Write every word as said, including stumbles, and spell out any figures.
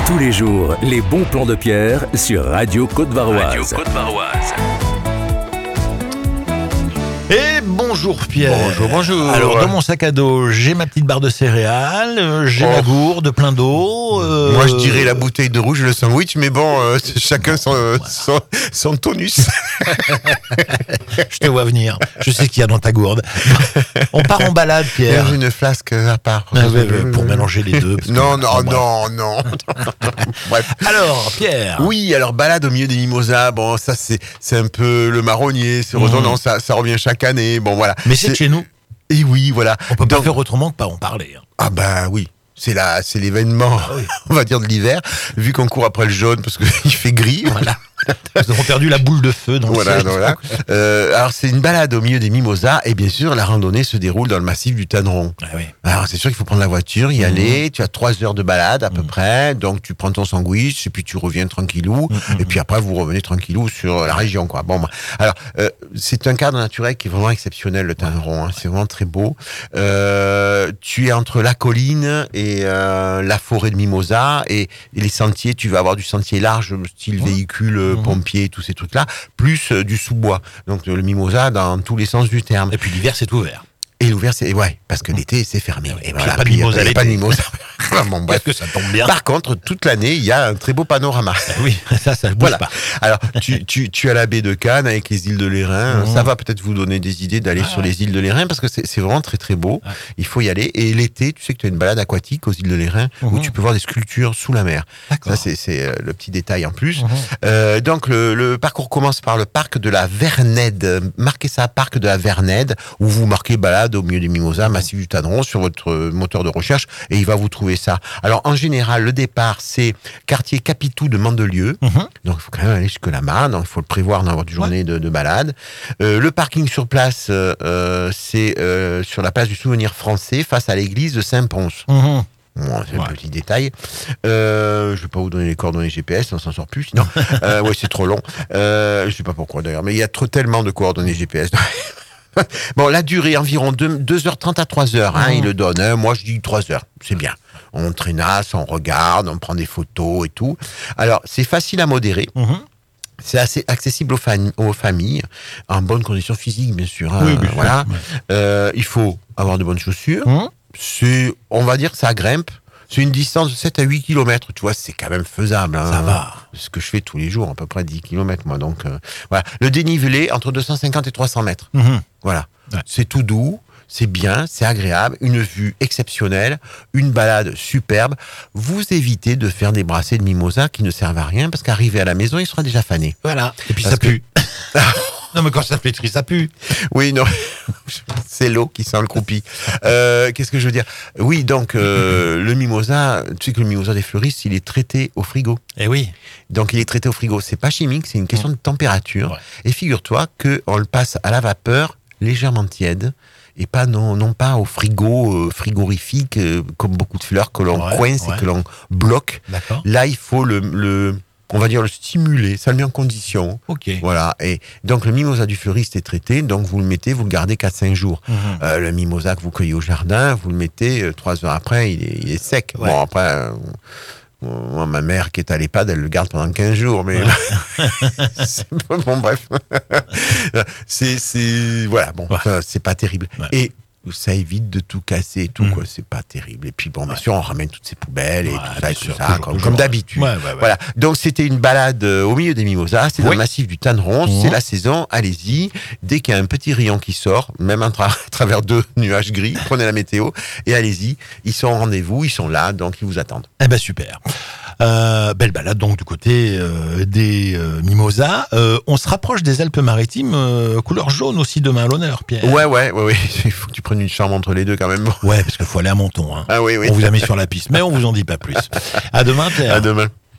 Tous les jours, les bons plans de Pierre sur Radio Côte-Varoise. Radio Côte-Varoise. Et bonjour Pierre. Bonjour, bonjour. Alors dans mon sac à dos, j'ai ma petite barre de céréales, euh, j'ai Oh. la gourde plein d'eau. euh, Moi, je dirais la bouteille de rouge et le sandwich, mais bon, euh, c'est chacun son, euh, son, son tonus. Je te vois venir. Je sais qu'il y a dans ta gourde. On part en balade, Pierre. J'ai une flasque à part. Ah ouais, ouais, pour mélanger les deux. parce que- Non, non, Enfin, bref. non, non. Bref. Alors, Pierre. Oui, alors balade au milieu des mimosas, bon, ça c'est c'est un peu le marronnier, c'est redondant, ça, ça revient chaque année, bon voilà. Mais c'est de chez nous. Et oui, voilà. On peut pas Donc- faire autrement que pas en parler. hein. Ah bah oui. C'est la, c'est l'événement, oui. on va dire, de l'hiver, vu qu'on court après le jaune parce qu'il fait gris. Voilà. Nous avons perdu la boule de feu dans le Voilà, ciel. voilà. Euh, alors c'est une balade au milieu des mimosas et bien sûr la randonnée se déroule dans le massif du Tanneron. Ah oui. Alors c'est sûr qu'il faut prendre la voiture, y aller. Tu as trois heures de balade à peu près, donc tu prends ton sandwich et puis tu reviens tranquillou. Et puis après vous revenez tranquillou sur la région, quoi. Bon, bah, alors euh, c'est un cadre naturel qui est vraiment exceptionnel, le Tanneron. Hein. C'est vraiment très beau. Euh, tu es entre la colline et euh, la forêt de mimosas et, et les sentiers. Tu vas avoir du sentier large, style véhicule, euh, pompier, tous ces trucs-là, plus euh, du sous-bois. Donc le mimosa dans tous les sens du terme. Et puis l'hiver, c'est ouvert. Et l'ouvert, c'est ouais, parce que l'été c'est fermé. Et puis, y a voilà, pas de puis, mimosa y a l'été. pas de mimosa. Bon, bref. Est-ce que ça tombe bien? Par contre, toute l'année, il y a un très beau panorama. Oui, ça, ça bouge Voilà. pas. Alors, tu, tu, tu as la baie de Cannes avec les îles de l'Airain. Mhm. Ça va peut-être vous donner des idées d'aller Ah, sur les îles de l'Airain parce que c'est c'est vraiment très très beau. Ouais. Il faut y aller. Et l'été, tu sais que tu as une balade aquatique aux îles de l'Airain où Mhm. tu peux voir des sculptures sous la mer. D'accord. Ça, c'est c'est, euh, le petit détail en plus. Mhm. Euh, donc, le, le parcours commence par le parc de la Vernède. Marquez ça, parc de la Vernède, où vous marquez balade au milieu des mimosas, massif du Tanneron, sur votre euh, moteur de recherche, et il va vous trouver ça. Alors, en général, le départ, c'est quartier Capitou de Mandelieu. Mhm. Donc, il faut quand même aller jusque là-bas. Donc, il faut le prévoir dans votre journée de, de balade. Euh, le parking sur place, euh, euh, c'est euh, sur la place du Souvenir français, face à l'église de Saint-Pons. Mhm. Bon, c'est Ouais. un petit détail. Euh, je vais pas vous donner les coordonnées G P S, on s'en sort plus sinon. euh, ouais, c'est trop long. Euh, je sais pas pourquoi d'ailleurs, mais il y a trop tellement de coordonnées G P S. Bon, la durée environ deux heures trente à trois heures, hein, Mhm. il le donne. Hein. Moi, je dis trois heures, c'est bien. On traînasse, on regarde, on prend des photos et tout. Alors, c'est facile à modérer. Mhm. C'est assez accessible aux, fam- aux familles, en bonne condition physique, bien sûr. hein, Oui, bien sûr. voilà. Ouais. Euh, il faut avoir de bonnes chaussures. Mhm. C'est, on va dire que ça grimpe. C'est une distance de sept à huit kilomètres. Tu vois, c'est quand même faisable. Hein. Ça va. C'est ce que je fais tous les jours, à peu près dix kilomètres, moi. Donc, euh, voilà. Le dénivelé, entre deux cent cinquante et trois cents mètres. Mhm. Voilà. Ouais. C'est tout doux. C'est bien, c'est agréable, une vue exceptionnelle, une balade superbe. Vous évitez de faire des brassées de mimosa qui ne servent à rien parce qu'arrivé à la maison, il sera déjà fané. Voilà. Et puis Parce ça pue. Non, mais quand ça flétrit, ça pue. Oui, non, c'est l'eau qui sent le croupi. Euh, Qu'est-ce que je veux dire? Oui, donc euh, le mimosa, tu sais que le mimosa des fleuristes, il est traité au frigo. Eh oui. Donc il est traité au frigo. C'est pas chimique, c'est une question de température. Ouais. Et figure-toi que on le passe à la vapeur légèrement tiède. Et pas non, non pas au frigo euh, frigorifique euh, comme beaucoup de fleurs que l'on Ouais, coince ouais. et que l'on bloque. D'accord. Là, il faut le, le, on va dire le stimuler, ça le met en condition. Ok. Voilà. Et donc le mimosa du fleuriste est traité, donc vous le mettez, vous le gardez quatre cinq jours. Mhm. Euh, le mimosa que vous cueillez au jardin, vous le mettez euh, trois heures après, il est, il est sec. Ouais. Bon après. euh, Moi, ma mère qui est à l'EHPAD, elle le garde pendant quinze jours, mais c'est bon, bref. c'est, c'est, voilà, bon, Ouais. enfin, c'est pas terrible. Ouais. Et ça évite de tout casser et tout, Mm. quoi, c'est pas terrible. Et puis, bon, bien Ouais. sûr, on ramène toutes ces poubelles et Ouais, tout ça, bien et tout sûr, ça, toujours, comme, toujours. comme d'habitude. Ouais, ouais, ouais. Voilà. Donc, c'était une balade euh, au milieu des mimosas, c'est dans Oui. le massif du Tanneron, Mhm. c'est la saison, allez-y. Dès qu'il y a un petit rayon qui sort, même à, tra- à travers deux nuages gris, prenez la météo et allez-y. Ils sont au rendez-vous, ils sont là, donc ils vous attendent. Eh ben super. Euh, belle balade donc du côté euh, des euh, mimosas. Euh, on se rapproche des Alpes-Maritimes, euh, couleur jaune aussi demain à l'honneur, Pierre. Ouais, ouais, ouais, ouais. Il faut que tu prennes une chambre entre les deux quand même. Ouais, parce qu'il faut aller à Menton. Hein. Ah oui, oui. On vous a mis sur la piste, mais on vous en dit pas plus. À demain, Pierre. À demain.